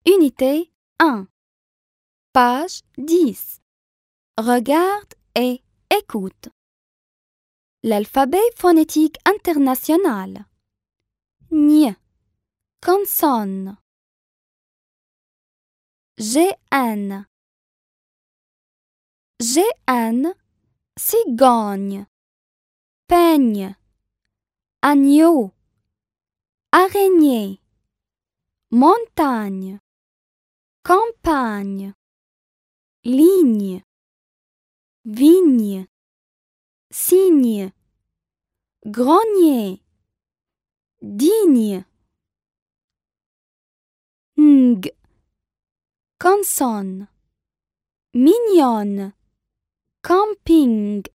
Unité 1. Page 10. Regarde et écoute. L'alphabet phonétique international. Ñ. Consonne. GN. GN. Cigogne. Peigne. Agneau. Araignée. Montagne. Campagne. Ligne. Vigne. Cygne. Grenier. Digne. Ng. Consonne. Mignonne. Camping.